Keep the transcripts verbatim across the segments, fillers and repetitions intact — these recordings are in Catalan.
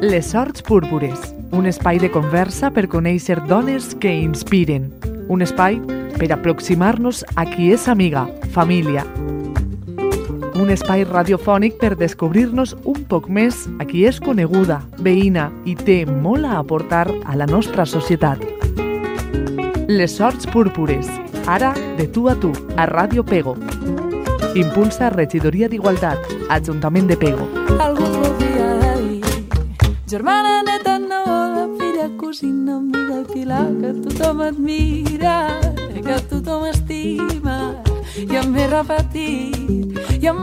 Les Sorts Púrpures, un espai de conversa per conèixer dones que inspiren. Un espai per aproximar-nos a qui és amiga, família. Un espai radiofònic per descobrir-nos un poc més a qui és coneguda, veïna i té molt a aportar a la nostra societat. Les Sorts Púrpures, ara de tu a tu, a Ràdio Pego. Impulsa Regidoria d'Igualtat, Ajuntament de Pego. Algú podria dir, germana, neta, neboda, filla, cosina, amiga, pilar, que tothom admira, que tothom estima, i em ve repetit, i em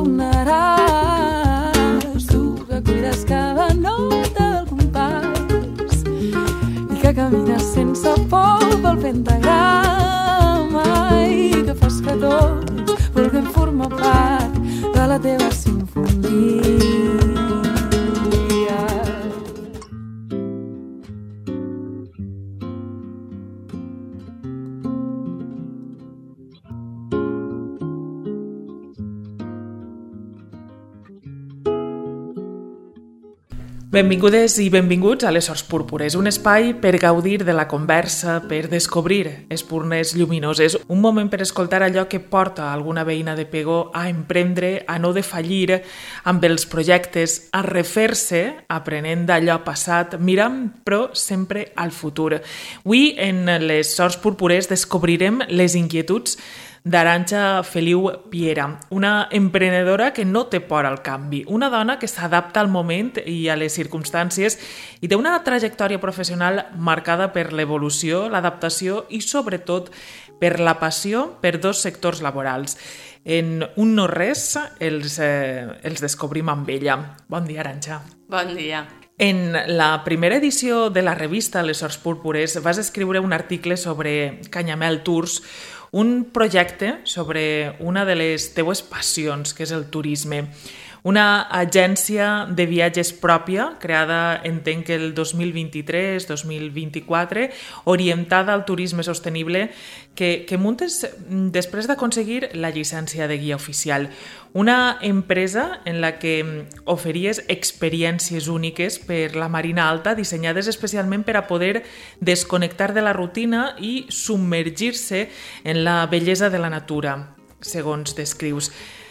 perdonaràs, tu que cuides cada nota del compàs, i que camines sense por pel pentagrama, i que fas que tots vulguem formar part de la teva sinfonia. Benvingudes i benvinguts a Les Sorts Púrpures, un espai per gaudir de la conversa, per descobrir espurnes lluminoses, un moment per escoltar allò que porta alguna veïna de Pego a emprendre, a no defallir amb els projectes, a refer-se, aprenent d'allò passat, mirant, però sempre al futur. Avui, en Les Sorts Púrpures, descobrirem les inquietuds d'Arantxa Feliu Piera, una emprenedora que no té por al canvi, una dona que s'adapta al moment i a les circumstàncies i té una trajectòria professional marcada per l'evolució, l'adaptació i, sobretot, per la passió per dos sectors laborals. En un no res els, eh, els descobrim amb ella. Bon dia, Arantxa. Bon dia. En la primera edició de la revista Les Sorts Púrpures vas escriure un article sobre Canyamel Tours, un projecte sobre una de les teues passions, que és el turisme. Una agència de viatges pròpia, creada, entenc, el dos mil vint-i-tres dos mil vint-i-quatre, orientada al turisme sostenible, que, que muntes després d'aconseguir la llicència de guia oficial. Una empresa en la que oferíes experiències úniques per la Marina Alta, dissenyades especialment per a poder desconnectar de la rutina i submergir-se en la bellesa de la natura, segons descrius.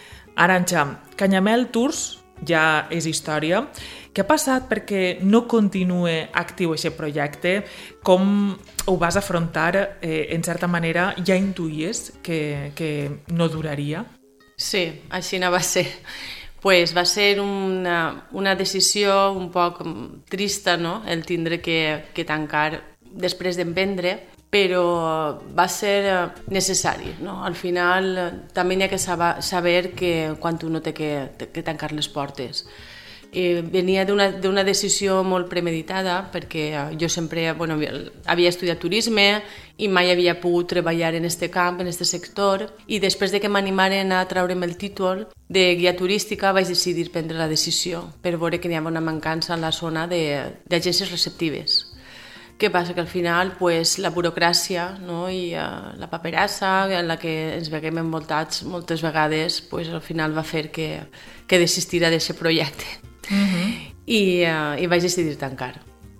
Arantxa, Canyamel Tours ja és història. Què ha passat perquè no continue actiu aquest projecte? Com ho vas afrontar? Eh, en certa manera, ja intuïes que, que no duraria? Sí, així no va ser. Pues va ser una, una decisió un poc trista, no?, el tindre que, que tancar després d'emprendre, però va ser necessari, no? Al final també hi ha que saber que quan tu no té que, que tancar les portes. Eh, venia d'una, d'una decisió molt premeditada, perquè jo sempre bueno, havia estudiat turisme i mai havia pogut treballar en aquest camp, en aquest sector, i després de que m'animaren a treure'm el títol de guia turística vaig decidir prendre la decisió per veure que hi havia una mancança en la zona d'agències receptives. Què passa? Que al final pues, la burocràcia, no? I uh, la paperassa en la que ens veiem envoltats moltes vegades pues, al final va fer que, que desistira d'aquest projecte. Uh-huh. I, uh, I vaig decidir tancar.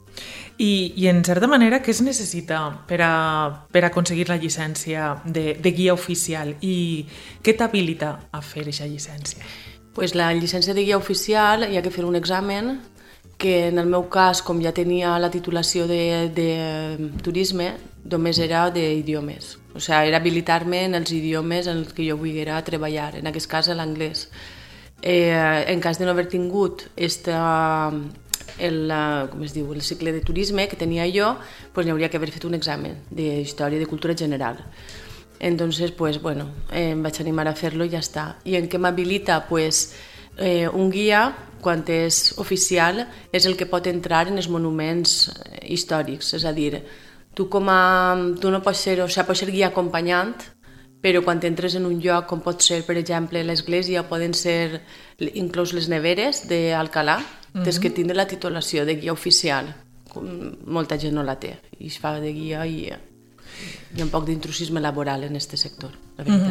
I, I en certa manera, què es necessita per, a, per aconseguir la llicència de, de guia oficial i què t'habilita a fer aquesta llicència? Pues la llicència de guia oficial hi ha que fer un examen que en el meu cas, com ja tenia la titulació de, de turisme, només era d'idiomes. O sigui, era habilitar-me en els idiomes en els que jo volguera treballar, en aquest cas l'anglès. Eh, en cas de no haver tingut esta, el, com es diu, el cicle de turisme que tenia jo, pues, n'hi hauria que haver fet un examen d'història i de cultura general. Entonces, pues, bueno, eh, em vaig animar a fer-lo i ja està. I en què m'habilita? Pues, eh, un guia, quan és oficial, és el que pot entrar en els monuments històrics. És a dir, tu, com a, tu no pots ser, o sigui, pots ser guia acompanyant, però quan entres en un lloc com pot ser, per exemple, l'església, poden ser inclús les neveres d'Alcalà, mm-hmm. des que tindre la titulació de guia oficial. Molta gent no la té, i es fa de guia i hi ha un poc d'intrusisme laboral en aquest sector, la veritat. Mm-hmm.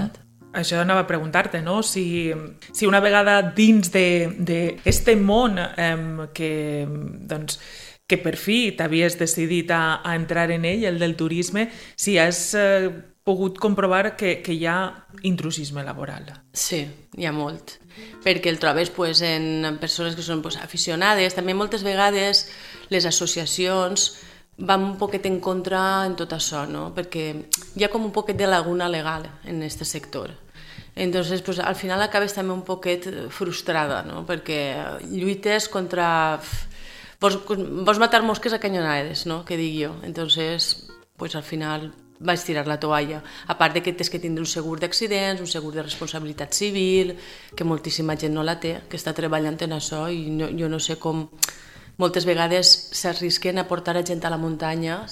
Això anava a preguntar-te, no? Si, si una vegada dins d'este món eh, que, doncs, que per fi t'havies decidit a, a entrar en ell, el del turisme, si has eh, pogut comprovar que, que hi ha intrusisme laboral. Sí, hi ha molt. Perquè el trobes pues, en persones que són pues, aficionades. També moltes vegades les associacions van un poquet en contra en tot això, no? Perquè hi ha com un poquet de laguna legal en aquest sector. Entonces, pues, al final acabes també un poquet frustrada, no? Perquè lluites contra... Vols, vols matar mosques a canyonades, no? Que dic jo. Entonces, pues, al final vaig tirar la toalla. A part de que tens que tindre un segur d'accidents, un segur de responsabilitat civil, que moltíssima gent no la té, que està treballant en això, i no, jo no sé com... Moltes vegades s'arrisquen a portar a gent a la muntanya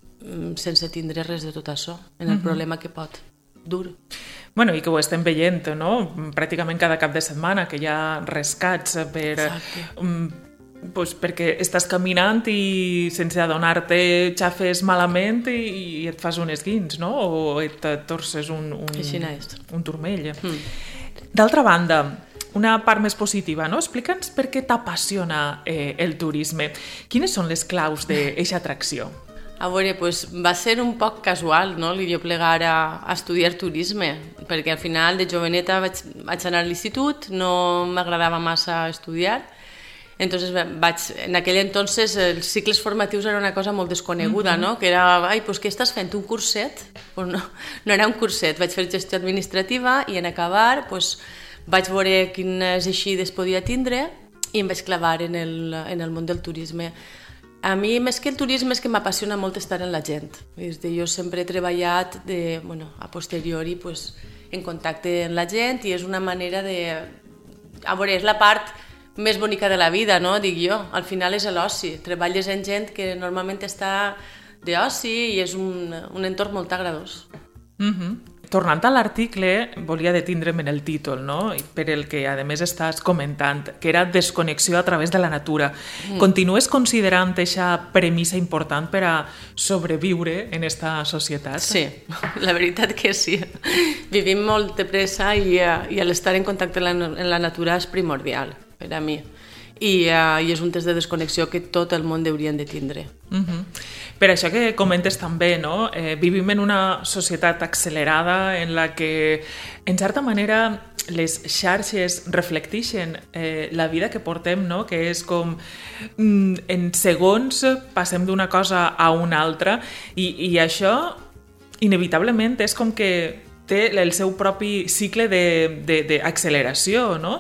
sense tindre res de tot això, en el uh-huh. problema que pot dur. Bueno, i que ho estem veient, no? Pràcticament cada cap de setmana, que hi ha rescats per... Um, pues perquè estàs caminant i sense adonar-te xafes malament i, i et fas un esguins, no? O et torces un, un, un turmell. Mm. D'altra banda, una part més positiva, no? Explica'ns per què t'apassiona eh, el turisme. Quines són les claus d'eixa atracció? A veure, pues, va ser un poc casual, no?, jo plegar a, a estudiar turisme, perquè al final de joveneta vaig, vaig anar a l'institut, no m'agradava massa estudiar, entonces vaig, en aquell entonces els cicles formatius era una cosa molt desconeguda, mm-hmm. no?, que era, ai, pues què estàs fent, un curset? Pues no, no era un curset, vaig fer gestió administrativa i en acabar, pues, vaig veure quines eixides podia tindre i em vaig clavar en el, en el món del turisme. A mi, més que el turisme, és que m'apassiona molt estar en la gent. És dir, jo sempre he treballat de, bueno, a posteriori pues, en contacte amb la gent i és una manera de... A veure, és la part més bonica de la vida, no? Dic jo. Al final és l'oci. Treballes en gent que normalment està d'oci i és un, un entorn molt agradós. Mhm. Tornant a l'article, volia detindre'm en el títol, no? Per el que, a més, estàs comentant, que era desconnexió a través de la natura. Mm. Continues considerant aquesta premissa important per a sobreviure en esta societat? Sí, la veritat que sí. Vivim molt de pressa i, i l'estar en contacte amb la, amb la natura és primordial per a mi. I, uh, i és un test de desconnexió que tot el món haurien de tindre. Uh-huh. Per això que comentes també, no? Eh, vivim en una societat accelerada en la que, en certa manera, les xarxes reflecteixen eh, la vida que portem, no? Que és com mm, en segons passem d'una cosa a una altra i, i això inevitablement és com que té el seu propi cicle d'acceleració, no?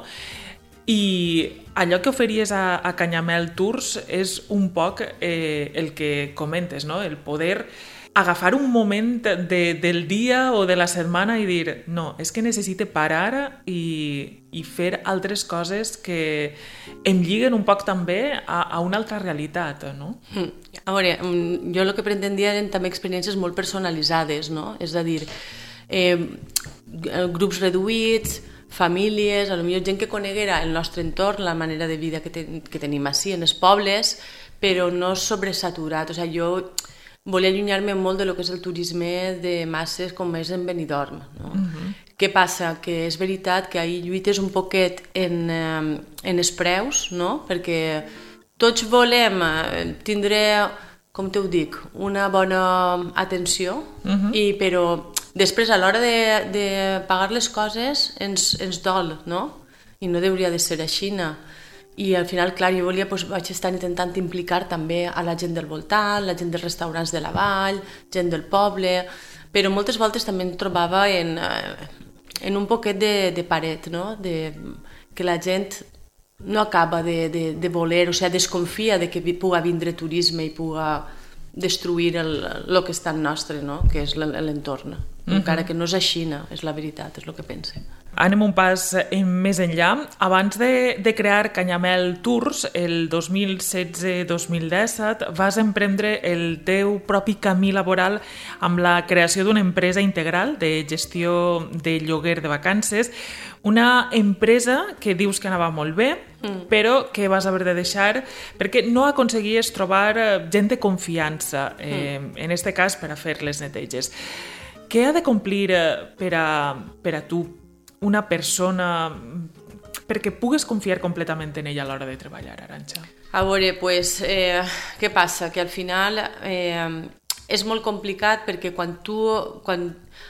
I allò que oferís a, a Canyamel Tours és un poc eh, el que comentes, no? El poder agafar un moment de, del dia o de la setmana i dir no, és que necessite parar i, i fer altres coses que em lliguen un poc també a, a una altra realitat, no? A veure, jo el que pretendia eren també experiències molt personalitzades, no? És a dir, eh, grups reduïts, famílies, a lo millor gent que coneguera el nostre entorn, la manera de vida que, ten, que tenim així en els pobles, però no sobresaturat. O sigui, jo volia allunyar-me molt de lo que és el turisme de masses com és en Benidorm. No? Uh-huh. Què passa? Que és veritat que ahir lluites un poquet en, en els preus, no? Perquè tots volem tindre, com te ho dic, una bona atenció, uh-huh. i però després, a l'hora de, de pagar les coses, ens, ens dol, no? I no hauria de ser així. I al final, clar, jo volia, doncs, vaig estar intentant implicar també a la gent del voltant, la gent dels restaurants de la vall, gent del poble, però moltes voltes també em trobava en, en un poquet de, de paret, no? De, que la gent no acaba de, de, de voler, o sigui, desconfia de que puga vindre turisme i puga destruir el, el que és tan nostre, no? Que és l'entorn. Uh-huh. Encara que no és així, no? És la veritat, és el que pense. Anem un pas més enllà. Abans de, de crear Canyamel Tours, el dos mil setze dos mil disset, vas emprendre el teu propi camí laboral amb la creació d'una empresa integral de gestió de lloguer de vacances, una empresa que dius que anava molt bé, mm. però que vas haver de deixar perquè no aconseguies trobar gent de confiança, eh, mm. en este cas per a fer les neteges. què ha de complir per a, per a tu una persona perquè pugues confiar completament en ella a l'hora de treballar, Arantxa? A veure, pues, eh, què passa? Que al final eh, és molt complicat perquè quan tu, quan,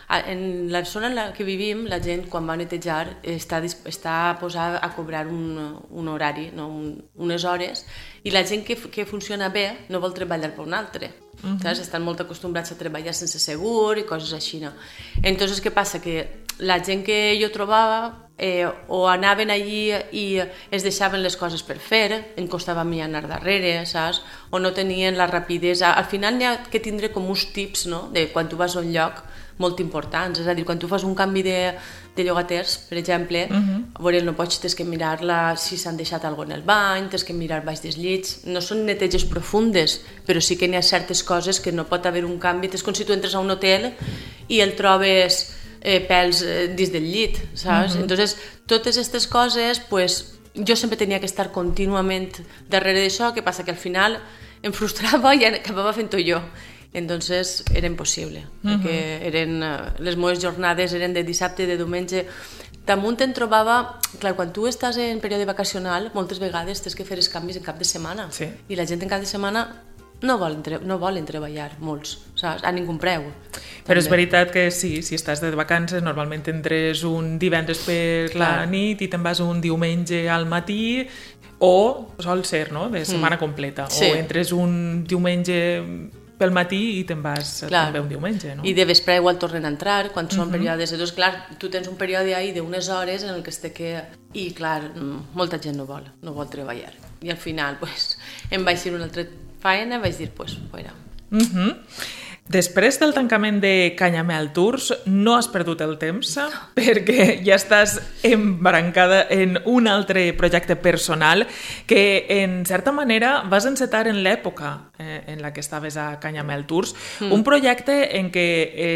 en la zona en la que vivim, la gent quan va netejar està, està posada a cobrar un, un horari, no? un, unes hores, i la gent que, que funciona bé no vol treballar per un altre. Uh-huh. Saps? Estan molt acostumbrats a treballar sense segur i coses així. No? Entonces, què passa? Que la gent que jo trobava eh, o anaven allí i es deixaven les coses per fer, em costava a mi anar darrere, saps? O no tenien la rapidesa. Al final n'hi ha que tindre com uns tips, no? De quan tu vas a un lloc molt importants, és a dir, quan tu fas un canvi de, de llogaters, per exemple, uh-huh. a veure, no pots, tens que mirar la, si s'han deixat alguna cosa en el bany, tens que mirar baix dels llits, no són neteges profundes, però sí que n'hi ha certes coses que no pot haver un canvi, és com si tu entres a un hotel i el trobes eh, pèls eh, dins del llit, saps? Uh-huh. Entonces, totes aquestes coses, pues, jo sempre tenia que estar contínuament darrere d'això, que passa que al final em frustrava i acabava fent-ho jo. Entonces era impossible, uh-huh. perquè eren, les meves jornades eren de dissabte, de diumenge. Damunt em trobava, clar, quan tu estàs en període vacacional, moltes vegades tens que fer els canvis en cap de setmana. Sí. I la gent en cap de setmana no volen, no volen treballar, molts, saps? A ningú preu. Però és veritat que sí, si estàs de vacances, normalment entres un divendres per clar. La nit i te'n vas un diumenge al matí, o sol ser, no?, de setmana mm. completa. Sí. O entres un diumenge pel matí i te'n vas clar. També un diumenge, no? I de vespre igual tornen a entrar, quan són uh-huh. períodes. Doncs, clar, tu tens un període ahí d'unes hores en el que es té que... I, clar, molta gent no vol, no vol treballar. I al final, pues, em vaig dir una altra feina, vaig dir, pues, fora. Uh-huh. Després del tancament de Canyamel Tours, no has perdut el temps perquè ja estàs embrancada en un altre projecte personal que, en certa manera, vas encetar en l'època eh, en la que estaves a Canyamel Tours, mm. un projecte en què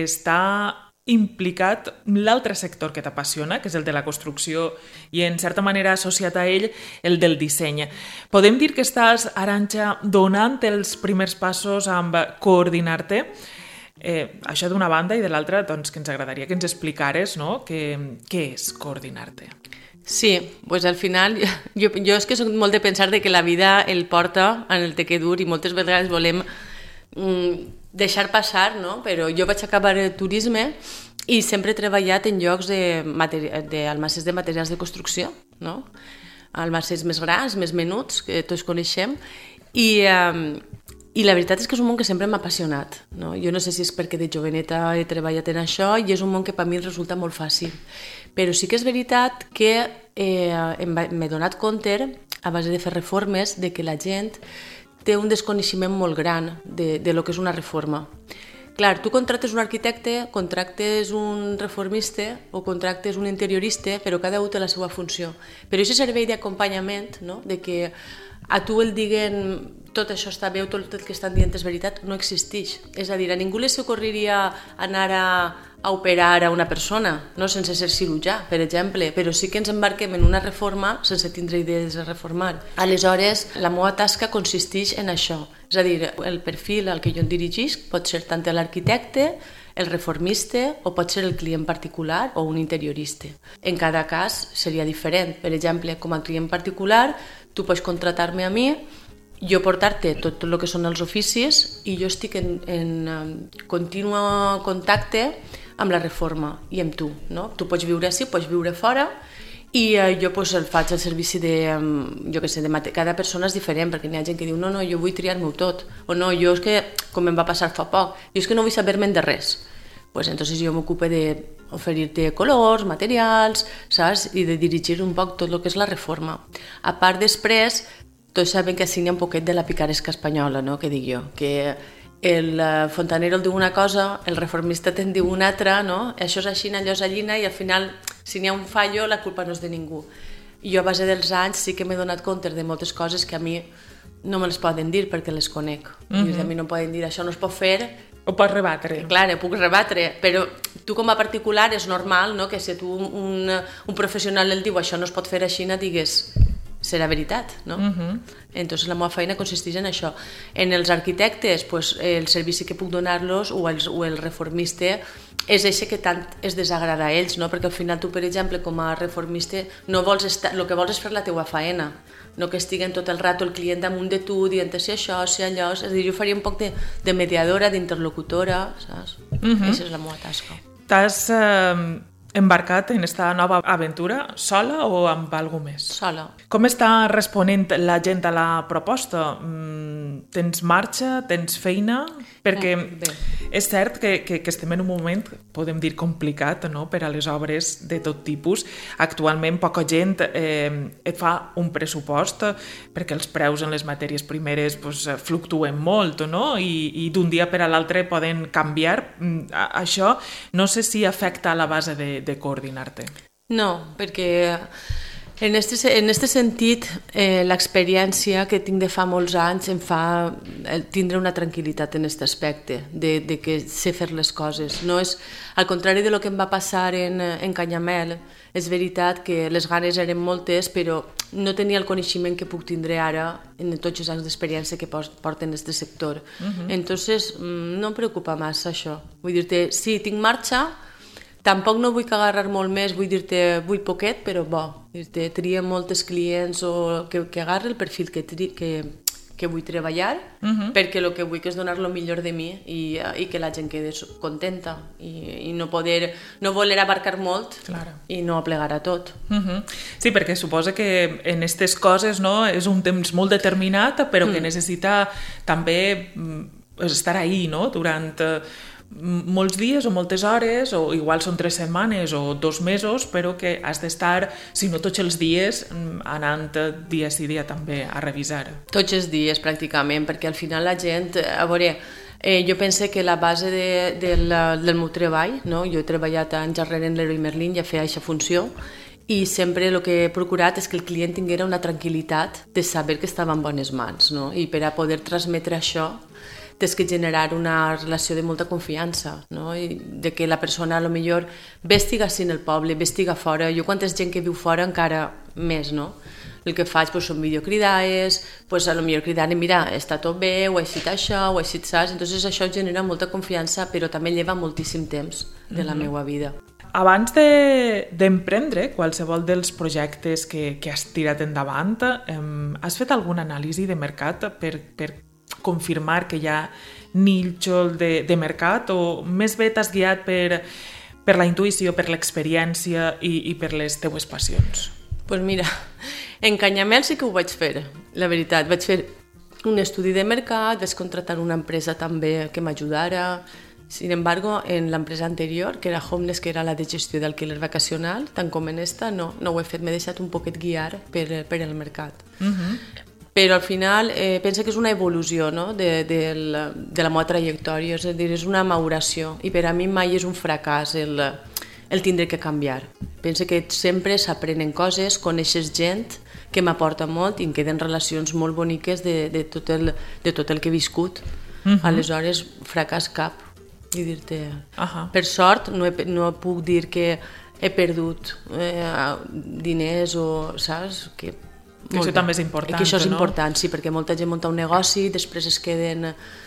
està implicat l'altre sector que t'apassiona, que és el de la construcció, i en certa manera associat a ell el del disseny. Podem dir que estàs, Arantxa, donant els primers passos amb coordinar-te. Eh, això d'una banda, i de l'altra, doncs, que ens agradaria que ens explicares, no?, que, què és coordinar-te. Sí, pues al final, jo, jo és que soc molt de pensar de que la vida el porta en el té que dur i moltes vegades volem mm, deixar passar, no? Però jo vaig acabar el turisme i sempre he treballat en llocs de, materi- de almacenes de materials de construcció, no? Almacenes més grans, més menuts, que tots coneixem, i, um, i la veritat és que és un món que sempre m'ha apassionat, no? Jo no sé si és perquè de joveneta he treballat en això i és un món que per mi resulta molt fàcil, però sí que és veritat que eh, m'he donat compte, a base de fer reformes, de que la gent té un desconeixement molt gran de, de lo que és una reforma. Clar, tu contractes un arquitecte, contractes un reformista o contractes un interiorista, però cada un té la seva funció. Però aquest servei d'acompanyament, no?, de que a tu el diguen tot això està bé o tot el que estan dient és veritat, no existeix. És a dir, a ningú li s'ocorreria anar a, a operar a una persona, no?, sense ser cirurgià, per exemple, però sí que ens embarquem en una reforma sense tindre idees de reformar. Aleshores, la meva tasca consisteix en això. És a dir, el perfil al que jo em dirigisc pot ser tant l'arquitecte, el reformista o pot ser el client particular o un interiorista. En cada cas seria diferent. Per exemple, com a client particular, tu pots contratar-me a mi, jo portar-te tot el que són els oficis i jo estic en, en continu contacte amb la reforma i amb tu, no? Tu pots viure així, pots viure fora i eh, jo pues, el faig el servici de, jo què sé, de mate... cada persona és diferent, perquè n'hi ha gent que diu no, no, jo vull triar-m'ho tot, o no, jo és que, com em va passar fa poc, jo és que no vull saber-me'n de res. Pues entonces jo m'ocupo d'oferir-te colors, materials, saps? I de dirigir un poc tot el que és la reforma. A part, després, tots saben que així n'hi ha un poquet de la picaresca espanyola, no?, que dic jo, que el fontanero el diu una cosa, el reformista te'n diu una altra, no? Això és així, allò és allina, i al final, si n'hi ha un fallo, la culpa no és de ningú. I jo a base dels anys sí que m'he donat compte de moltes coses que a mi no me les poden dir perquè les conec. Mm-hmm. I a mi no poden dir això no es pot fer. Ho pots rebatre. Clar, ho puc rebatre, però tu com a particular és normal, no?, que si tu un, un professional el diu això no es pot fer així, no digues serà veritat, no? Uh-huh. Entonces la meva feina consisteix en això. En els arquitectes, pues, el servici que puc donar-los o, els, o el reformista és això que tant es desagrada a ells, no? Perquè al final tu, per exemple, com a reformista, no vols estar, el que vols és fer la teua feina, no que estiguen tot el rato el client damunt de tu dient si això, si allò... És a dir, jo faria un poc de, de mediadora, d'interlocutora, saps? Uh-huh. Aquesta és la meva tasca. T'has eh, embarcat en esta nova aventura sola o amb algú més? Sola. Com està responent la gent a la proposta? Mm, tens marxa? Tens feina? Perquè Bé. és cert que, que, que estem en un moment, podem dir, complicat, no?, per a les obres de tot tipus. Actualment poca gent eh, et fa un pressupost perquè els preus en les matèries primeres pues, fluctuen molt, no?, i, i d'un dia per a l'altre poden canviar. Això no sé si afecta a la base de, de coordinar-te. No, perquè en este, en este sentit eh, l'experiència que tinc de fa molts anys em fa tindre una tranquil·litat en aquest aspecte, de, de que sé fer les coses. No és, al contrari de lo que em va passar en, en Canyamel, és veritat que les ganes eren moltes, però no tenia el coneixement que puc tindre ara en tots els anys d'experiència que porten en aquest sector. Uh-huh. Entonces, no em preocupa massa això. Vull dir-te, sí, tinc marxa, tampoc no vull que agarrar molt més, vull dir-te, vull poquet, però bo. Dir-te, tria moltes clients o que, que agarri el perfil que, tri, que, que vull treballar, uh-huh. perquè el que vull és donar el millor de mi i, i que la gent quede contenta i, i no poder, no voler abarcar molt claro. I no aplegar a tot. Uh-huh. Sí, perquè suposa que en aquestes coses, no, és un temps molt determinat, però mm. que necessita també estar ahí, no?, durant molts dies o moltes hores, o igual són tres setmanes o dos mesos, però que has d'estar, si no tots els dies, anant dia sí dia també a revisar. Tots els dies, pràcticament, perquè al final la gent, a veure, eh, jo pense que la base de, de la, del meu treball, no? Jo he treballat anys darrere en l'Heroi Merlin i a fer aquesta funció, i sempre el que he procurat és que el client tinguera una tranquil·litat de saber que estava en bones mans, no? I per a poder transmetre això tens que generar una relació de molta confiança, no? I de que la persona a lo millor ve estiga sí en el poble, ve estiga fora. Jo quan és gent que viu fora encara més, no? El que faig pues, són videocridades, pues, a lo millor cridant, mira, està tot bé, ho he fet això, ho he fet saps. Entonces això genera molta confiança, però també lleva moltíssim temps de la mm-hmm. meva vida. Abans d'emprendre de, qualsevol dels projectes que, que has tirat endavant, eh, has fet alguna anàlisi de mercat per, per confirmar que hi ha nínxol de, de mercat, o més bé t'has guiat per, per la intuïció, per l'experiència i, i per les teues passions? Doncs pues mira, en Canyamel sí que ho vaig fer, la veritat. Vaig fer un estudi de mercat, vaig contratar una empresa també que m'ajudara. Sin embargo, en l'empresa anterior, que era Homeless, que era la de gestió d'alquiler vacacional, tant com en esta, no, no ho he fet. M'he deixat un poquet guiar per, per el mercat. Uh-huh. Però al final eh, penso que és una evolució, no?, de, de, la, de la meva trajectòria, és a dir, és una maduració, i per a mi mai és un fracàs el, el tindre que canviar. Penso que sempre s'aprenen coses, coneixes gent que m'aporta molt i em queden relacions molt boniques de, de, tot, el, de tot el que he viscut. Uh-huh. Aleshores, fracàs cap. I dir-te, uh-huh. per sort, no, he, no puc dir que he perdut eh, diners o, saps, que que això també és important, que això és no? important, sí, perquè molta gent munta un negoci, després es queden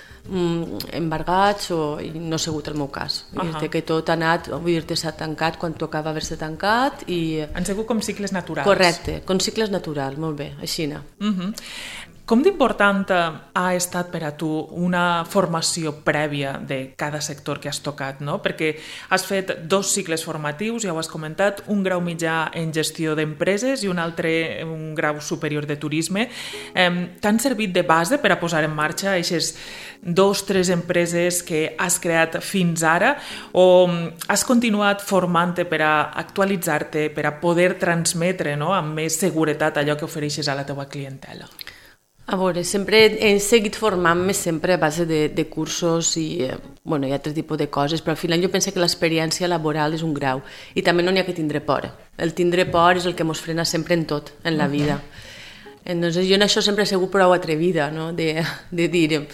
mm, embargats, o, i no ha sigut el meu cas. Uh -huh. Que tot ha anat, vull dir-te, s'ha tancat quan tocava haver-se tancat. I... Han sigut com cicles naturals. Correcte, com cicles naturals, molt bé, així. Uh -huh. Com d'important ha estat per a tu una formació prèvia de cada sector que has tocat, no? Perquè has fet dos cicles formatius, ja ho has comentat, un grau mitjà en gestió d'empreses i un altre, un grau superior de turisme. Eh, T'han servit de base per a posar en marxa aquestes dos, tres empreses que has creat fins ara, o has continuat formant-te per a actualitzar-te, per a poder transmetre, no?, amb més seguretat allò que ofereixes a la teva clientela? A veure, sempre he seguit formant-me sempre a base de, de cursos i, eh, bueno, hi ha altres tipus de coses, però al final jo penso que l'experiència laboral és un grau i també no n'hi ha que tindre por. El tindre por és el que ens frena sempre en tot, en la vida. Entonces, jo en això sempre he sigut prou atrevida, no?, de, de dir...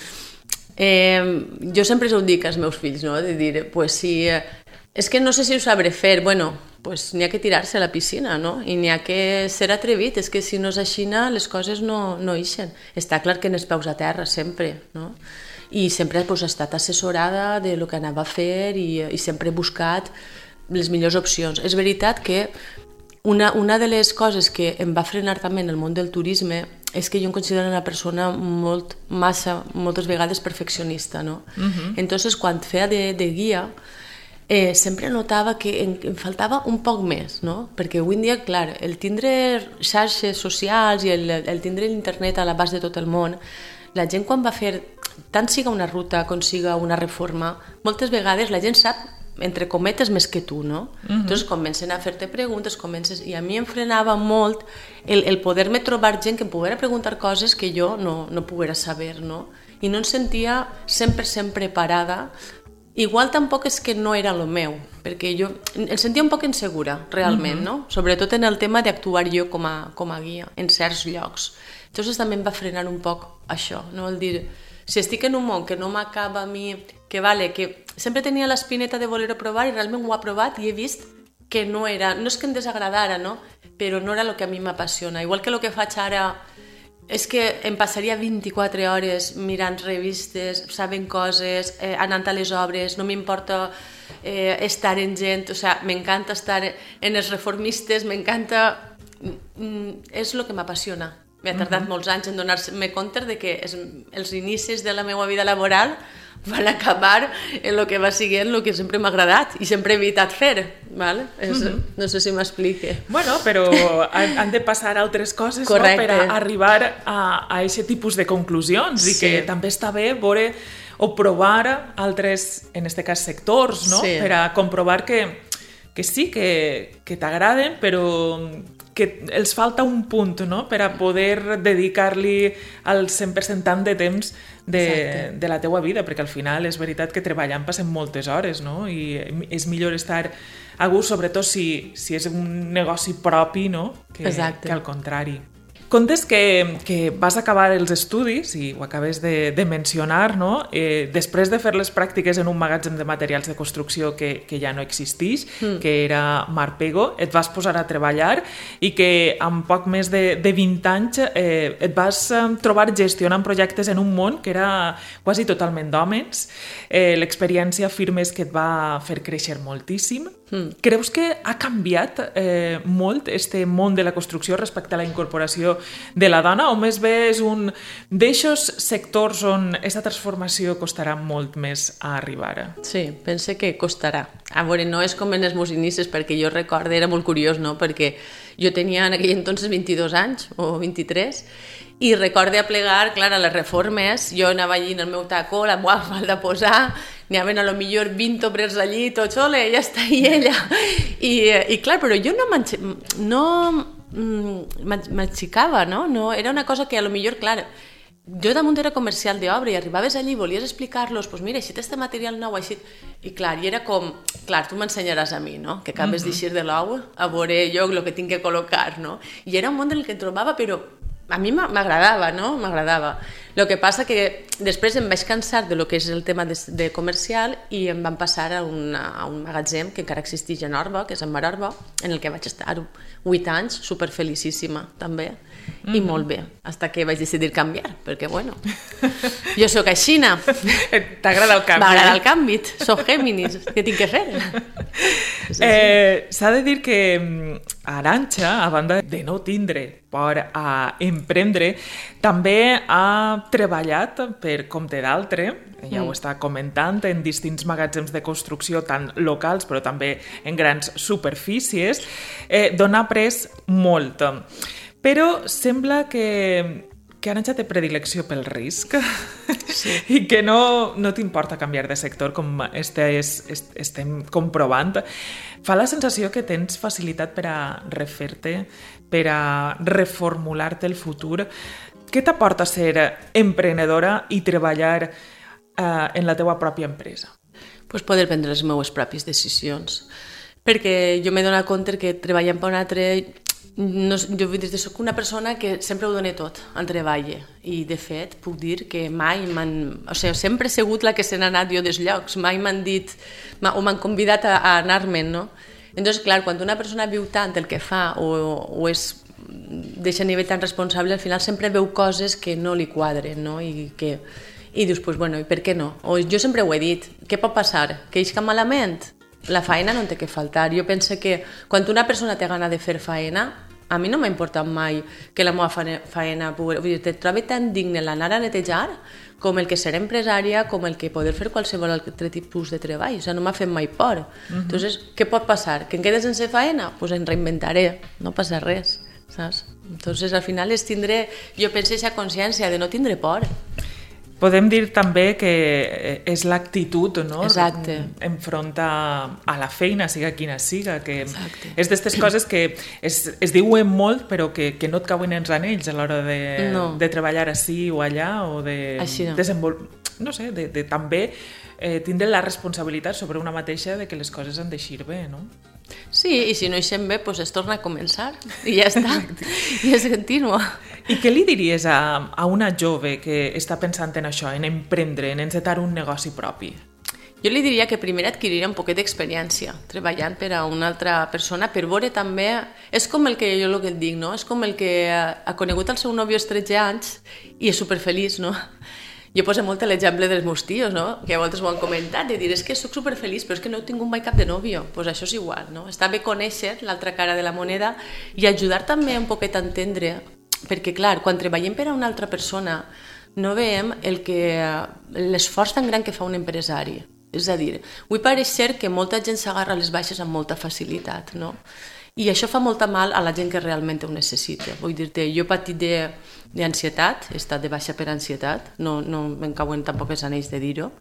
Eh, jo sempre ho dic als meus fills, no?, de dir, pues si... Eh, és que no sé si ho sabré fer, bueno... pues n'hi ha que tirar-se a la piscina, no? I n'hi ha que ser atrevit, és que si no és així les coses no, no ixen. Està clar que en els peus a terra, sempre, no? I sempre pues, he estat assessorada de lo que anava a fer i, i sempre he buscat les millors opcions. És veritat que una, una de les coses que em va frenar també en el món del turisme és que jo em considero una persona molt, massa, moltes vegades perfeccionista, no? Uh-huh. Entonces, quan feia de, de guia, Eh, sempre notava que em, em faltava un poc més, no? Perquè avui en dia, clar, el tindre xarxes socials i el, el tindre l'internet a l'abast de tot el món, la gent quan va fer, tant siga una ruta com siga una reforma, moltes vegades la gent sap, entre cometes, més que tu, no? Uh-huh. Entonces comencen a fer-te preguntes, comences... i a mi em frenava molt el, el poder-me trobar gent que em poguera preguntar coses que jo no, no poguera saber, no? I no em sentia cent per cent preparada. Igual tampoc és que no era lo meu, perquè jo em sentia un poc insegura, realment, uh-huh. no? Sobretot en el tema d'actuar jo com a, com a guia en certs llocs. Llavors també em va frenar un poc això, no? El dir, si estic en un món que no m'acaba a mi, que vale, que sempre tenia l'espineta de voler-ho provar i realment ho he provat i he vist que no era, no és que em desagradara, no? Però no era el que a mi m'apassiona. Igual que el que faig ara és que em passaria vint-i-quatre hores mirant revistes, sabent coses, eh, anant a les obres, no m'importa eh, estar en gent, o sigui, m'encanta estar en els reformistes, m'encanta... És el que m'apassiona. M'ha tardat uh-huh. molts anys en donar-me compte de que es, els inicis de la meva vida laboral van acabar en el que va siguent el que sempre m'ha agradat i sempre he evitat fer, ¿vale? És, uh-huh. No sé si m'explique. Bueno, però han, han de passar altres coses, no? Per a arribar a aquest tipus de conclusions sí. I que també està bé veure o provar altres, en aquest cas sectors, no? Sí. Per a comprovar que, que sí, que, que t'agraden, però que els falta un punt, no? Per a poder dedicar-li el cent per cent tant de temps de, de la teua vida, perquè al final és veritat que treballant passen moltes hores, no? I és millor estar a gust, sobretot si, si és un negoci propi, no? Que, que al contrari. Contes que, que vas acabar els estudis, i ho acabes de, de mencionar, no? Eh, després de fer les pràctiques en un magatzem de materials de construcció que, que ja no existeix, mm. que era Marpego, et vas posar a treballar i que amb poc més de, de vint anys eh, et vas trobar gestionant projectes en un món que era quasi totalment d'homes. Eh, l'experiència afirmes que et va fer créixer moltíssim. Mm. Creus que ha canviat eh, molt este món de la construcció respecte a la incorporació de la dona, o més bé és un d'eixos sectors on aquesta transformació costarà molt més a arribar? Sí, pense que costarà. A veure, no és com en els meus inicis, perquè jo recordo, era molt curiós, no? Perquè jo tenia en aquell entonces vint-i-dos anys, o vint-i-tres, i recorde a plegar, clar, a les reformes, jo anava allí en el meu tacó, la meva falda a posar, n'hi havia a lo millor vint obrers allí, tots, ole, ja està ahí ella. I, i clar, però jo no no m'aixicava, no? no? Era una cosa que a lo millor, clar, jo damunt era comercial d'obra i arribaves allí i volies explicar-los, doncs pues mira, així té este material nou, així... I clar, i era com, clar, tu m'ensenyaràs a mi, no? Que acabes mm-hmm. d'eixir de l'ou, a veure jo el que tinc que col·locar, no? I era un món en el que em trobava, però a mi m'agradava, no? M'agradava. El que passa que després em vaig cansar de lo que és el tema de, de comercial i em van passar a, una, a un magatzem que encara existeix a Orba, que és en Marorba, en el que vaig estar vuit anys, superfelicíssima també, mm-hmm. i molt bé, fins que vaig decidir canviar, perquè bueno, jo soc aixina. T'agrada el canvi? M'agrada el canvi, soc Géminis, què tinc que fer? Sí, eh, sí. S'ha de dir que Arantxa, a banda de no tindre por a emprendre, també ha treballat per compte d'altre, ja ho està comentant, en distints magatzems de construcció, tant locals però també en grans superfícies, eh, d'on ha après molt. Però sembla que, que Arantxa té predilecció pel risc sí. i que no, no t'importa canviar de sector, com estes, est, estem comprovant. Fa la sensació que tens facilitat per a refer-te, per a reformular-te el futur. Què t'aporta ser emprenedora i treballar eh, en la teua pròpia empresa? Pues poder prendre les meves pròpies decisions. Perquè jo m'he donat compte que treballant per un altre... No, jo soc una persona que sempre ho dona tot en treball i de fet puc dir que mai m'han... O sigui, sempre he sigut la que se n'ha anat jo dels llocs, mai m'han dit o m'han convidat a, a anar-me'n, no? Entonces, clar, quan una persona viu tant el que fa o, o és d'aquest nivell tan responsable, al final sempre veu coses que no li quadren, no? I, que, i dius, pues, bueno, i per què no? O jo sempre ho he dit, què pot passar? Que isca malament? La faena no en té que faltar. Jo penso que quan una persona té gana de fer faena, a mi no m'ha importat mai que la meva faena... Vull dir, te trobo tan digne l'anar a netejar com el que ser empresària, com el que poder fer qualsevol altre tipus de treball. O sigui, no m'ha fet mai por. Uh-huh. Entonces, què pot passar? Que em quedes sense faena? Doncs pues em reinventaré, no passa res, saps? Entonces, al final és tindre... Jo penso aquesta consciència de no tindre por. Podem dir també que és l'actitud, no? Exacte. Enfront a la feina, siga quina siga, que Exacte. És d'aquestes coses que es, es diuen molt però que, que no et cauen els anells a l'hora de, no. de treballar ací o allà o de no. desenvolupar, no sé, de, de també eh, tindre la responsabilitat sobre una mateixa de que les coses han d'eixir bé, no? Sí, i si no eixem bé, doncs es torna a començar i ja està, i es continua. I què li diries a, a una jove que està pensant en això, en emprendre, en encetar un negoci propi? Jo li diria que primer adquiriria un poquet d'experiència treballant per a una altra persona per veure també... És com el que jo el que et dic, no? És com el que ha conegut el seu nòvio als tretze anys i és superfeliç, no? Jo poso molt l'exemple dels meus tios, no? Que a voltes ho han comentat, de dir, és que soc superfeliç, però és que no he tingut mai cap de nòvio. Doncs pues això és igual, no? Està bé conèixer l'altra cara de la moneda i ajudar també un poquet a entendre, perquè, clar, quan treballem per a una altra persona no veiem el que l'esforç tan gran que fa un empresari. És a dir, vull pareixer que molta gent s'agarra a les baixes amb molta facilitat, no? I això fa molta mal a la gent que realment ho necessita. Vull dir-te, jo he patit d'ansietat, he estat de baixa per ansietat, no, no me'n cauen tampoc els anells de dir-ho,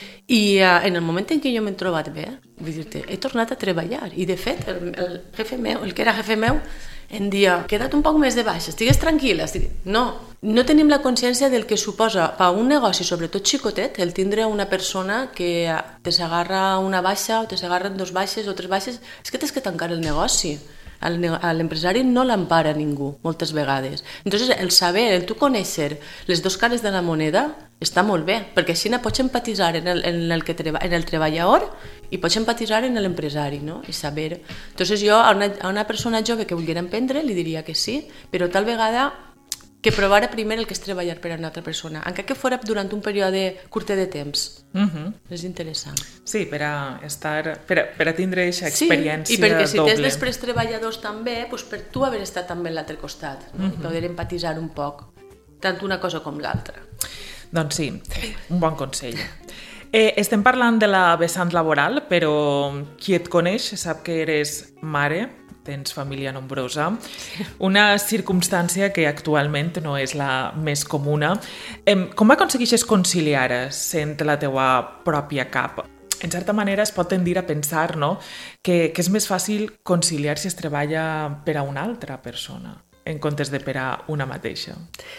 i uh, en el moment en què jo m'he trobat bé, vull dir-te, he tornat a treballar, i de fet, el, el jefe meu, el que era jefe meu, em dia, queda't un poc més de baixa, estigues tranquil·la. Estic... No, no tenim la consciència del que suposa per un negoci, sobretot xicotet, el tindre una persona que te s'agarra una baixa o te s'agarren dos baixes o tres baixes, és que tens que tancar el negoci. A l'empresari no l'empara ningú, moltes vegades. Entonces, el saber, el tu conèixer les dues cares de la moneda està molt bé, perquè així pots empatitzar en el, en el, que treba, en el treballador i pots empatitzar en l'empresari, no? I saber. Entonces, jo a una, a una persona jove que volguera emprendre li diria que sí, però tal vegada que provara primer el que és treballar per a una altra persona, encara que fora durant un període curtet de temps. Uh-huh. És interessant. Sí, per a, estar, per a, per a tindre aquesta experiència doble. Sí, i perquè si doble. Tens després treballadors també, doncs per tu haver estat també a l'altre costat, no? Uh-huh. I poder empatitzar un poc, tant una cosa com l'altra. Doncs sí, un bon consell. Eh, estem parlant de la vessant laboral, però qui et coneix sap que eres mare, tens família nombrosa, una circumstància que actualment no és la més comuna. Eh, com aconsegueixes conciliar sent la teua pròpia cap? En certa manera es pot tendir a pensar, no?, que, que és més fàcil conciliar si es treballa per a una altra persona en comptes de per a una mateixa.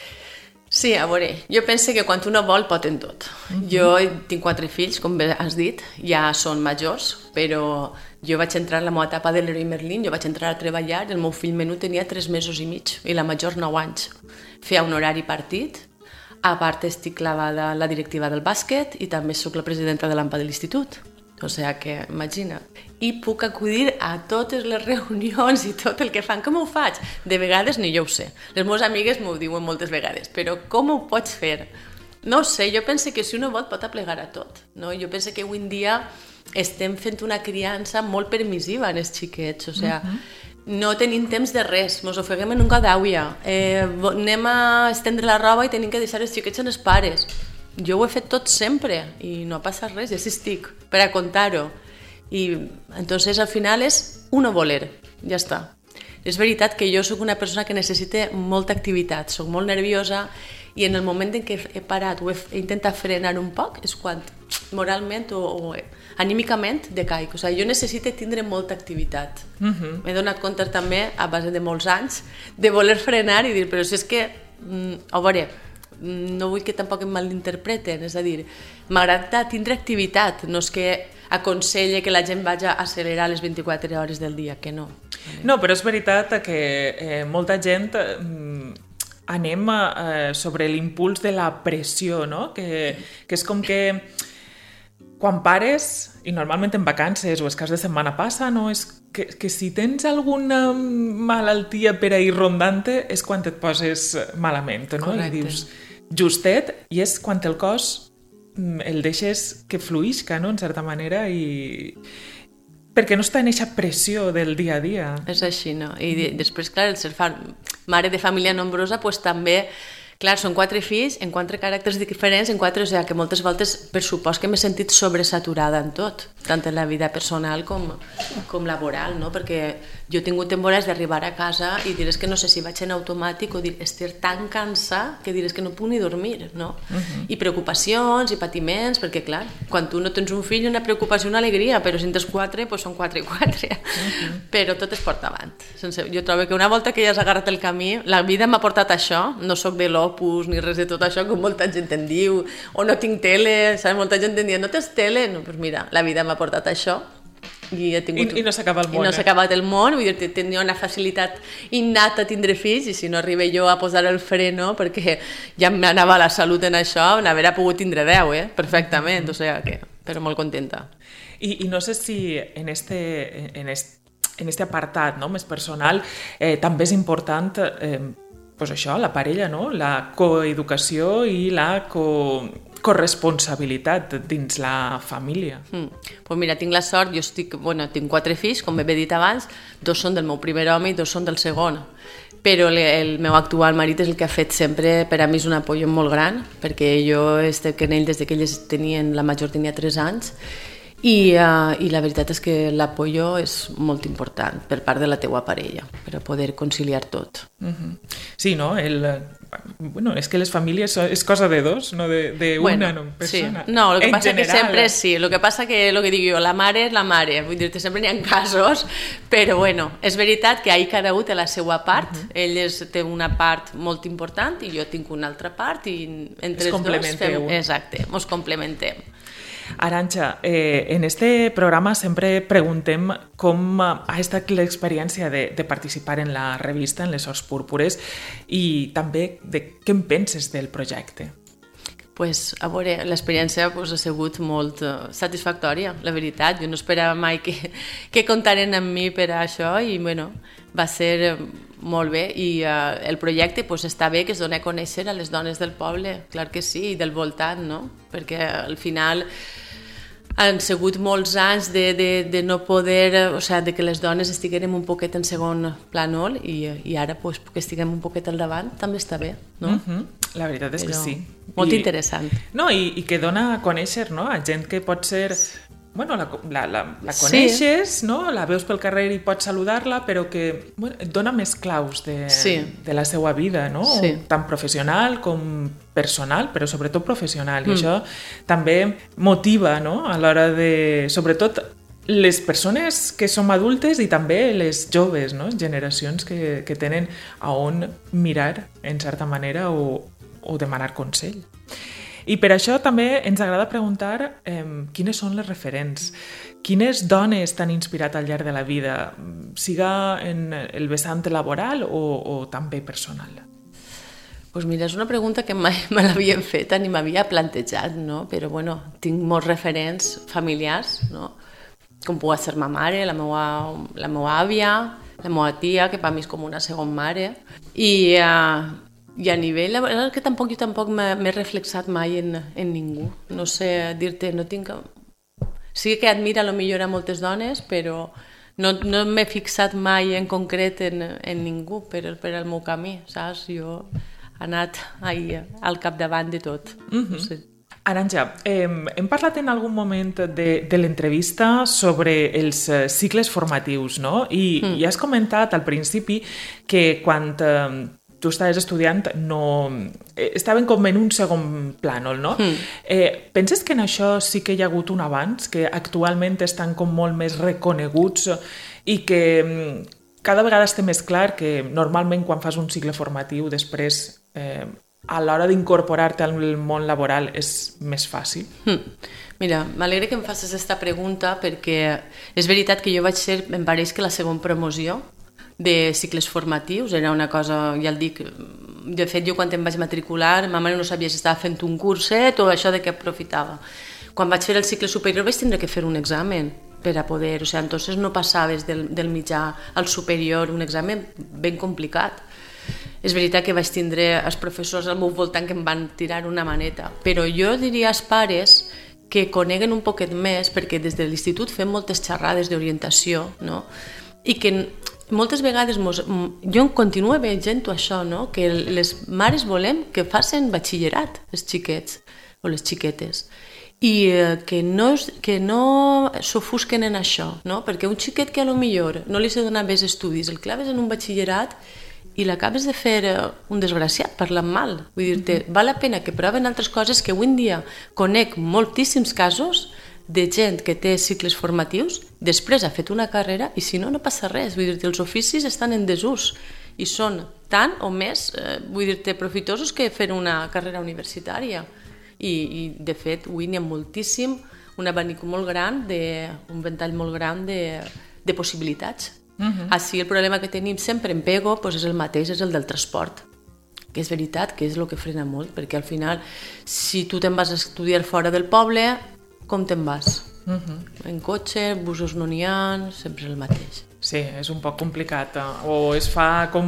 Sí, a veure, jo penso que quan uno vol pot en tot. Uh-huh. Jo tinc quatre fills, com bé has dit, ja són majors, però jo vaig entrar en la meva etapa de l'Heroi Merlin, jo vaig entrar a treballar, el meu fill menut tenia tres mesos i mig, i la major nou anys. Feia un horari partit, a part estic clavada a la directiva del bàsquet i també sóc la presidenta de l'A M P A de l'institut. O sigui que, imagina't. I puc acudir a totes les reunions i tot el que fan. Com ho faig? De vegades ni jo ho sé. Les meves amigues m'ho diuen moltes vegades, però com ho pots fer? No ho sé, jo penso que si uno vol pot aplegar a tot. No? Jo penso que avui en dia estem fent una criança molt permissiva en els xiquets, o sigui, uh-huh. no tenim temps de res, mos ofeguem en un cadàuia, eh, anem a estendre la roba i tenim que deixar els xiquets en els pares. Jo ho he fet tot sempre i no ha passat res, ja sí estic, per a contar-ho. I entonces al final és uno voler, ja està. És veritat que jo sóc una persona que necessita molta activitat, sóc molt nerviosa i en el moment en què he parat o he, he intentat frenar un poc és quan moralment o, o anímicament decaic. O sigui, jo necessito tindre molta activitat. Uh-huh. M'he donat compte també, a base de molts anys, de voler frenar i dir, però si és que, mm, a veure, no vull que tampoc em malinterpreten, és a dir, m'agrada tindre activitat, no és que aconselle que la gent vagi a accelerar les vint-i-quatre hores del dia, que no. No, però és veritat que eh, molta gent eh, anem eh, sobre l'impuls de la pressió, no? Que, que és com que quan pares, i normalment en vacances o els caps de setmana passa, no? És que, que si tens alguna malaltia per ahir rondante és quan et poses malament, no? Correcte. I dius justet, i és quan el cos el deixes que fluïsca, no? En certa manera, i perquè no està en eixa pressió del dia a dia. És així, no? I de, després, clar, el ser fa... mare de família nombrosa, pues, també... Clar, són quatre fills, en quatre caràcters diferents, en quatre, o sigui, que moltes voltes, per supost que m'he sentit sobresaturada en tot, tant en la vida personal com, com laboral, no? Perquè jo he tingut temporades d'arribar a casa i diràs que no sé si vaig en automàtic o dir, estic tan cansada que diràs que no puc ni dormir, no? Uh-huh. I preocupacions i patiments, perquè clar, quan tu no tens un fill, una preocupació, una alegria, però si en tens quatre, doncs són quatre i quatre. Uh-huh. Però tot es porta avant. Sense... Jo trobo que una volta que ja has agarrat el camí, la vida m'ha portat això, no sóc de l'Opus ni res de tot això, com molta gent en diu, o no tinc tele, saps? Molta gent en diu, no tens tele? No, doncs mira, la vida m'ha portat això, i, he tingut... I, i no s'acaba el món. I no eh? s'ha acabat el món, vull dir, tenia una facilitat innata a tindre fills, i si no arriba jo a posar el freno, perquè ja m'anava la salut en això, n'haver pogut tindre deu, eh? Perfectament, o sigui que... Però molt contenta. I, i no sé si en este, en este, en este apartat, no? Més personal, eh, també és important... Eh, pues això, la parella, no? La coeducació i la co... corresponsabilitat dins la família. Mm. Pues mira, tinc la sort, jo estic, bueno, tinc quatre fills, com he dit abans, dos són del meu primer home i dos són del segon. Però el, el meu actual marit és el que ha fet sempre, per a mi és un apoyo molt gran, perquè jo estic en ell des que ells tenien, la major tenia tres anys, i, uh, i la veritat és que l'apoyo és molt important per part de la teua parella, per a poder conciliar tot. Uh-huh. Sí, no? El, bueno, és que les famílies és cosa de dos, no de, de bueno, una no, persona. Sí. No, el que en passa general, que sempre sí, el que passa que, el que dic jo, la mare és la mare, vull dir-te, sempre n'hi ha casos, però bueno, és veritat que ahir cada un té la seva part, uh-huh. ell és, té una part molt important i jo tinc una altra part i entre els dos fem... Exacte, ens complementem. Arantxa, eh, en este programa sempre preguntem com ha estat l'experiència de, de participar en la revista, en les Horts Púrpures, i també de què en penses del projecte. Pues, a veure, l'experiència pues, ha sigut molt uh, satisfactòria, la veritat. Jo no esperava mai que, que comptaren amb mi per a això i bueno, va ser molt bé. I uh, el projecte pues, està bé que es doni a conèixer a les dones del poble, clar que sí, i del voltant, no? Perquè al final han sigut molts anys de, de, de no poder, o sigui, de que les dones estiguem un poquet en segon plànol i, i ara pues, que estiguem un poquet al davant també està bé, no? Uh-huh. La veritat és Però que sí. Molt I, interessant. No, i, i que dona a conèixer, no? A gent que pot ser... Bueno, la, la, la, la coneixes, sí. no? La veus pel carrer i pots saludar-la, però que bueno, et dona més claus de, sí. de la seva vida, no? Sí. Tant professional com personal, però sobretot professional. Mm. I això també motiva, no? A l'hora de... Sobretot les persones que som adultes i també les joves, no? Generacions que, que tenen a on mirar, en certa manera, o, o demanar consell. I per això també ens agrada preguntar eh, quines són les referents, quines dones t'han inspirat al llarg de la vida, siga en el vessant laboral o, o també personal. Pues mira, és una pregunta que mai me l'havien fet ni m'havia plantejat, no? Però bueno, tinc molts referents familiars, no? Com pugui ser ma mare, la meva, la meva àvia, la meva tia, que per mi és com una segona mare, i... Uh, I a nivell, la veritat que tampoc jo tampoc m'he reflexat mai en, en ningú. No sé dir-te, no tinc... Sí que admira a lo millor a moltes dones, però no, no m'he fixat mai en concret en, en ningú per, per al meu camí, saps? Jo he anat ahí, al capdavant de tot. Mm-hmm. Sí. Arantxa, eh, hem parlat en algun moment de, de l'entrevista sobre els eh, cicles formatius, no? I, mm. i has comentat al principi que quan... Eh, tu estaves estudiant, no... estaven com en un segon plànol, no? Mm. Eh, penses que en això sí que hi ha hagut un avanç, que actualment estan com molt més reconeguts i que cada vegada està més clar que normalment quan fas un cicle formatiu després eh, a l'hora d'incorporar-te al món laboral és més fàcil? Mm. Mira, m'alegra que em facis aquesta pregunta perquè és veritat que jo vaig ser, em pareix que la segona promoció de cicles formatius, era una cosa, ja el dic, de fet jo quan em vaig matricular, ma mare no sabia si estava fent un curset o això de què aprofitava. quan vaig fer el cicle superior vaig tindre que fer un examen per a poder, o sigui, entonces no passaves del, del mitjà al superior, un examen ben complicat. És veritat que vaig tindre els professors al meu voltant que em van tirar una maneta, però jo diria als pares que coneguen un poquet més, perquè des de l'institut fem moltes xerrades d'orientació, no? I que moltes vegades mos, jo continuo veient això, no? Que les mares volem que facin batxillerat, els xiquets o les xiquetes, i eh, que no, que no s'ofusquen en això, no? Perquè un xiquet que a lo millor no li s'ha donat més estudis, el claves en un batxillerat i l'acabes de fer eh, un desgraciat, parlant mal. Vull dir-te, mm-hmm. val la pena que proven altres coses, que avui en dia conec moltíssims casos de gent que té cicles formatius, després ha fet una carrera i si no, no passa res. Vull dir-te, els oficis estan en desús i són tant o més, eh, vull dir-te, profitosos que fer una carrera universitària. I, i de fet, avui n'hi ha moltíssim, un abanic molt gran, de, un ventall molt gran de, de possibilitats. Uh-huh. Així el problema que tenim sempre en Pego pues és el mateix, és el del transport, que és veritat que és el que frena molt, perquè al final, si tu te'n vas a estudiar fora del poble, com te'n vas? Uh-huh. En cotxe, busos no n'hi ha, sempre és el mateix. Sí, és un poc complicat, o es fa com...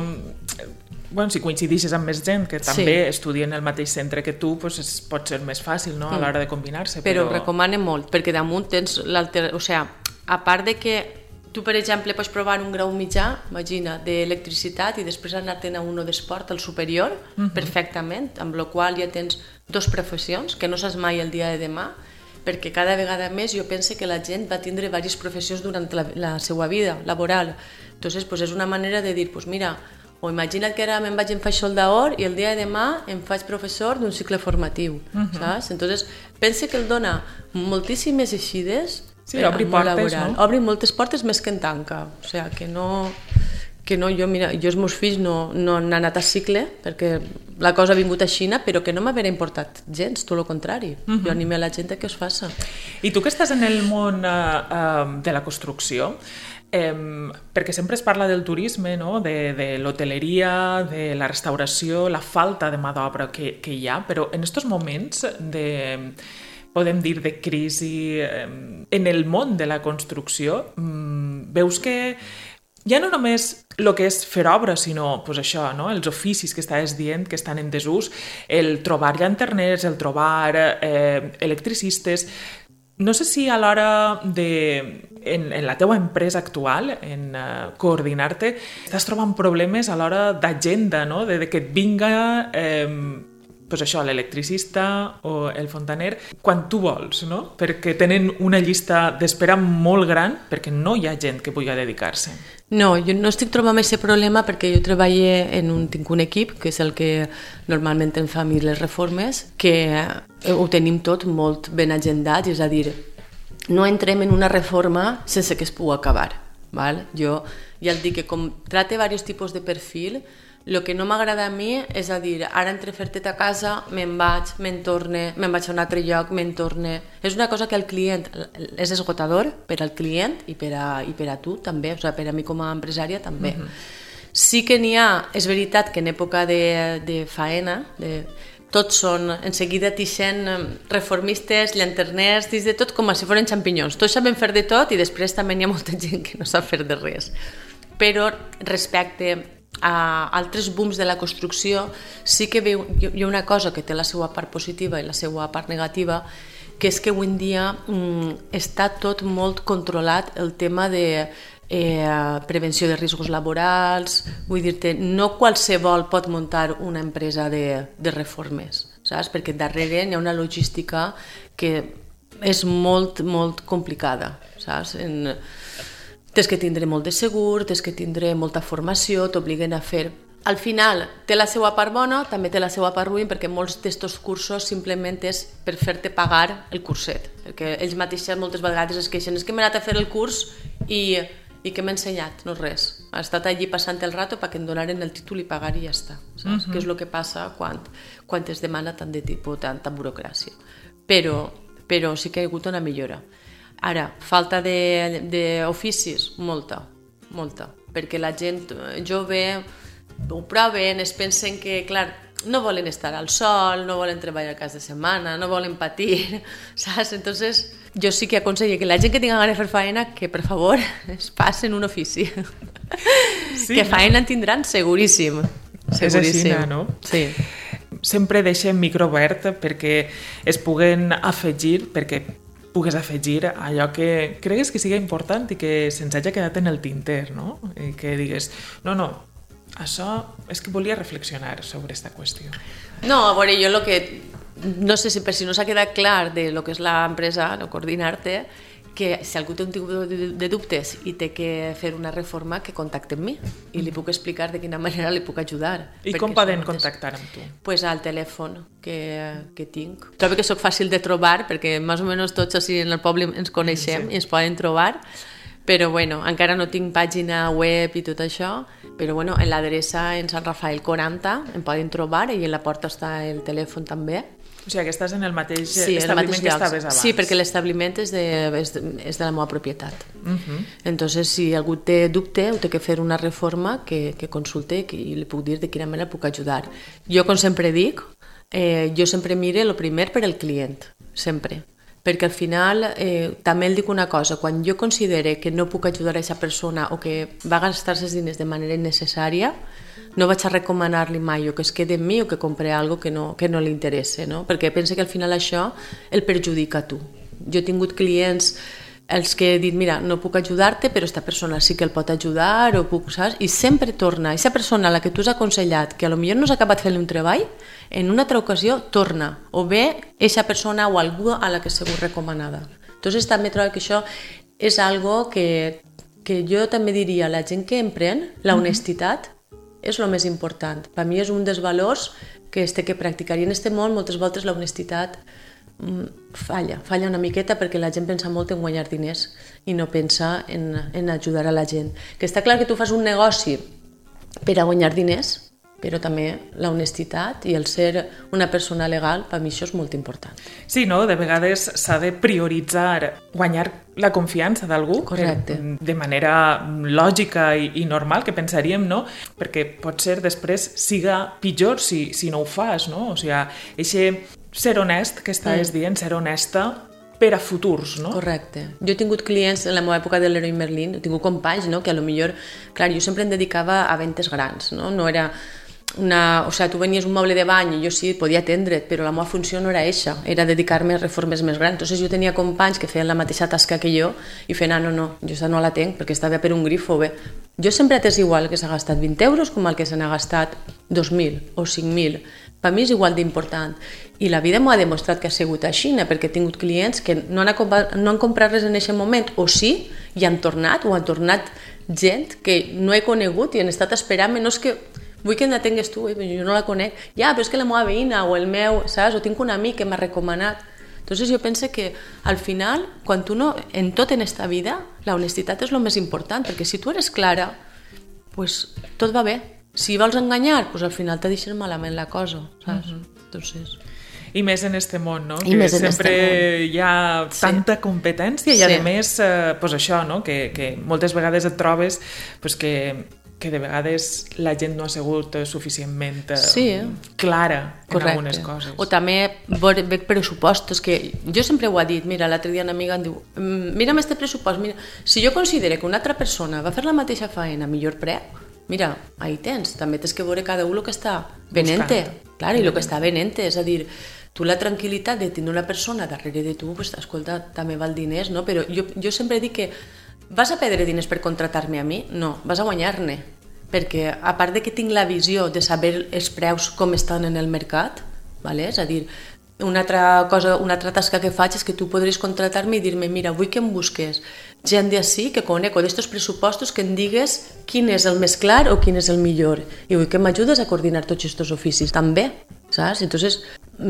Bueno, si coincidixes amb més gent que també sí. estudia en el mateix centre que tu, pues es, pot ser més fàcil, no?, a l'hora de combinar-se. Però, però ho recomano molt, perquè damunt tens l'alter... O sigui, a part de que tu, per exemple, pots provar un grau mitjà, imagina, d'electricitat i després anar-te'n a uno d'esport, al superior, uh-huh. perfectament, amb la qual ja tens dos professions, que no saps mai el dia de demà, perquè cada vegada més jo penso que la gent va tindre diverses professions durant la, la seva vida laboral. Entonces, pues, és una manera de dir, pues mira, o imagina't que ara me'n vaig en faig soldador i el dia de demà em faig professor d'un cicle formatiu, uh-huh. saps? Entonces, pense que el dona moltíssimes eixides. Sí, obri portes, no? Obri moltes portes més que en tanca. O sigui, que no... que no, jo, mira, jo els meus fills no, no han anat a cicle perquè la cosa ha vingut a Xina, però que no m'haver importat gens, tot el contrari. Uh-huh. Jo animo a la gent que es faça. I tu que estàs en el món uh, uh, de la construcció, Eh, perquè sempre es parla del turisme, no? de, de l'hoteleria, de la restauració, la falta de mà d'obra que, que hi ha, però en aquests moments de, podem dir, de crisi eh, en el món de la construcció, mm, veus que ja no només el que és fer obra, sinó pues això, no? Els oficis que estaves dient que estan en desús, el trobar llanterners, el trobar eh, electricistes. No sé si a l'hora de, en, en la teua empresa actual, en uh, coordinar-te, estàs trobant problemes a l'hora d'agenda, no? de, de que et vinga eh, pues això, l'electricista o el fontaner quan tu vols, no? Perquè tenen una llista d'espera molt gran perquè no hi ha gent que pugui dedicar-se. No, jo no estic trobant aquest problema perquè jo treballo en un, tinc un equip, que és el que normalment em fa a mi les reformes, que ho tenim tot molt ben agendat, és a dir, no entrem en una reforma sense que es pugui acabar. Val? Jo ja et dic que com trate diversos tipus de perfil, el que no m'agrada a mi és a dir, ara entre fer-te a casa, me'n vaig, me'n torne, me'n vaig a un altre lloc, me'n torne... És una cosa que el client és esgotador per al client i per a, i per a tu també, o sigui, per a mi com a empresària també. Uh-huh. Sí que n'hi ha, és veritat que en època de, de faena, de, tots són, en seguida t'ixen reformistes, llanterners, dins de tot com si foren xampinyons. Tots saben fer de tot i després també n'hi ha molta gent que no sap fer de res. Però respecte a altres booms de la construcció sí que veu, hi ha una cosa que té la seva part positiva i la seva part negativa, que és que avui en dia mm, està tot molt controlat el tema de eh, prevenció de riscos laborals, vull dir-te, no qualsevol pot muntar una empresa de, de reformes, saps? Perquè darrere hi ha una logística que és molt, molt complicada, saps? En, Tens que tindre molt de segur, tens que tindre molta formació, t'obliguen a fer... Al final, té la seva part bona, també té la seva part ruïn, perquè molts d'aquests cursos simplement és per fer-te pagar el curset. Perquè ells mateixos moltes vegades es queixen, és que m'he anat a fer el curs i, i que m'he ensenyat, no res. Ha estat allí passant el rato perquè em donaren el títol i pagar i ja està. Saps? Uh-huh. Que és el que passa quan, quan es demana tant de tipus, tanta burocràcia. Però, però sí que hi ha hagut una millora. Ara, falta d'oficis? Molta, molta. Perquè la gent jove ho proven, es pensen que, clar, no volen estar al sol, no volen treballar cas de setmana, no volen patir, saps? Entonces, jo sí que aconsello que la gent que tinga ganes de fer faena, que per favor es passen un ofici. Sí, que faena en tindran seguríssim. Seguríssim. És així, no? Sí. Sempre deixem micro obert perquè es puguen afegir, perquè pugues afegir allò que cregues que sigui important i que se'ns hagi quedat en el tinter, no? I que digues, no, no, això és que volia reflexionar sobre aquesta qüestió. No, a veure, jo el que... No sé si per si no s'ha quedat clar de lo que és l'empresa, no coordinar-te, que si algú té un tipus de dubtes i té que fer una reforma, que contacte amb mi i li puc explicar de quina manera li puc ajudar. I com poden contactar amb tu? Pues al telèfon que, que tinc. Trobo que sóc fàcil de trobar perquè més o menys tots així en el poble ens coneixem, sí, i ens poden trobar, però bueno, encara no tinc pàgina web i tot això, però bueno, en l'adreça en Sant Rafael quaranta em poden trobar i en la porta està el telèfon també. O sigui que estàs en el mateix sí, establiment que estaves abans. Sí, perquè l'establiment és, de, és, de, és de la meva propietat. Uh-huh. Entonces, si algú té dubte o té que fer una reforma, que, que consulte i li puc dir de quina manera puc ajudar. Jo, com sempre dic, eh, jo sempre mire el primer per al client, sempre. Perquè al final, eh, també el dic una cosa, quan jo considere que no puc ajudar a aquesta persona o que va gastar-se els diners de manera innecessària, no vaig a recomanar-li mai o que es quede amb mi o que compre algo que no, que no li interessa, no? Perquè penso que al final això el perjudica a tu. Jo he tingut clients els que he dit, mira, no puc ajudar-te, però aquesta persona sí que el pot ajudar, o puc, saps? I sempre torna. Aquesta persona a la que tu has aconsellat, que potser no has acabat fent un treball, en una altra ocasió torna. O bé, aquesta persona o algú a la que segur recomanada. Entonces també trobo que això és algo que, que jo també diria a la gent que emprèn, la honestitat, mm-hmm, és el més important. Per mi és un dels valors que es té que practicar. I en aquest món moltes voltes la honestitat mm, falla, falla una miqueta perquè la gent pensa molt en guanyar diners i no pensa en, en ajudar a la gent. Que està clar que tu fas un negoci per a guanyar diners, però també la honestitat i el ser una persona legal, per mi això és molt important. Sí, no? De vegades s'ha de prioritzar guanyar la confiança d'algú de manera lògica i, i normal, que pensaríem, no? Perquè potser després siga pitjor si, si no ho fas, no? O sigui, eixe ser honest que estàs mm. dient, ser honesta per a futurs, no? Correcte. Jo he tingut clients en la meva època de l'Heroi Merlin, he tingut companys, no? Que a lo millor, clar, jo sempre em dedicava a ventes grans, no? No era... Una, o sigui, tu venies un moble de bany i jo sí, podia atendre't, però la meva funció no era eixa, era dedicar-me a reformes més grans. Entonces jo tenia companys que feien la mateixa tasca que jo i feien, ah, no, no, jo no la tenc perquè estava per un grifo, bé. Jo sempre he atès igual que s'ha gastat vint euros com el que se n'ha gastat dos mil o cinc mil. Per mi és igual d'important. I la vida m'ho ha demostrat que ha sigut així, perquè he tingut clients que no han, comprat, no han comprat res en aquest moment, o sí, i han tornat, o han tornat gent que no he conegut i han estat esperant-me, no és que vull que n'atengues tu, eh? Jo no la conec. Ja, però és que la meva veïna o el meu, saps? O tinc un amic que m'ha recomanat. Entonces jo penso que al final, quan tu no, en tot en esta vida, la honestitat és el més important, perquè si tu eres clara, pues tot va bé. Si vols enganyar, pues al final te deixes malament la cosa, saps? Uh-huh. Entonces... I més en este món, no? I que més en sempre este món. Hi ha tanta sí. competència i sí. a més, eh, pues això, no? Que, que moltes vegades et trobes pues que que de vegades la gent no ha sigut suficientment sí, clara en correcte. Algunes coses. O també veig pressupostos, que jo sempre ho he dit, mira, l'altre dia una amiga em diu, mira'm este pressupost, mira, si jo considero que una altra persona va fer la mateixa feina a millor preu, mira, ahí tens, també tens que veure cada un el que està venent-te, clar, i el que està venent-te, és a dir, tu la tranquil·litat de tenir una persona darrere de tu, pues, escolta, també val diners, no? Però jo, jo sempre dic que vas a perdre diners per contratar-me a mi? No, vas a guanyar-ne. Perquè a part de que tinc la visió de saber els preus com estan en el mercat, vale? És a dir, una altra cosa, una altra tasca que faig és que tu podries contratar-me i dir-me, mira, vull que em busques gent d'ací que conec o d'estos pressupostos que em digues quin és el més clar o quin és el millor i vull que m'ajudes a coordinar tots aquests oficis també, saps? Entonces,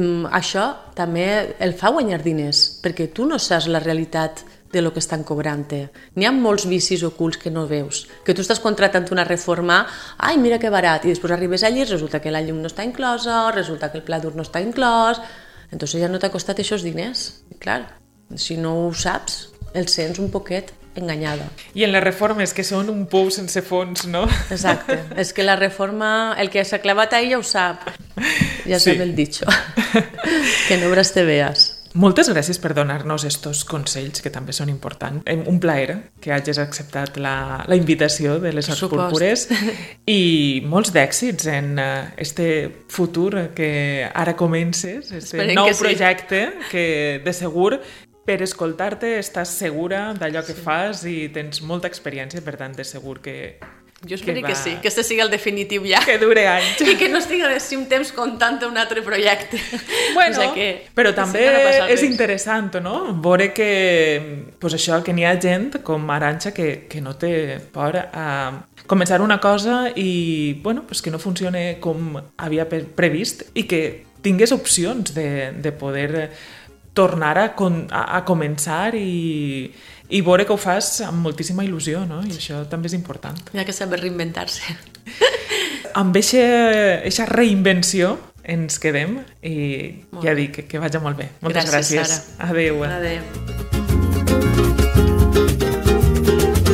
això també el fa guanyar diners, perquè tu no saps la realitat de lo que estan cobrant-te. N'hi ha molts vicis ocults que no veus, que tu estàs contratant una reforma, ai, mira que barat, i després arribes allí i resulta que la llum no està inclosa, resulta que el pla dur no està inclòs, entonces ja no t'ha costat aquests diners. I clar, si no ho saps, el sents un poquet. enganyada. I en les reformes, que són un pou sense fons, no? Exacte. És que la reforma, el que s'ha clavat ahí ja ho sap. Ja Sí. sap el dicho. Que en obres te veas. Moltes gràcies per donar-nos estos consells, que també són importants. Em- Un plaer que hagis acceptat la, la invitació de les Horts Supost. Púrpures i molts d'èxits en uh, este futur que ara comences, este Esperem nou que sí. projecte que de segur per escoltar-te estàs segura d'allò que fas i tens molta experiència, per tant, de segur que, Jo espero que que, va- sí, que este sigui el definitiu ja. que dure anys. I que no estigui d'ací un temps contant un altre projecte. Bueno, O sigui que, però que també sí que no passa és res. interessant, no? Veure que, pues això, que n'hi ha gent com Arantxa que, que no té por a començar una cosa i, bueno, pues que no funcione com havia pe- previst i que tingués opcions de, de poder tornar a, con, a, a començar i, i veure que ho fas amb moltíssima il·lusió, no? I això també és important. Hi ha que saber reinventar-se. Amb aquesta reinvenció ens quedem i Molt ja bé. dic que, que vagi molt bé. Moltes Gràcies, gràcies. Sara. Adéu. Adéu.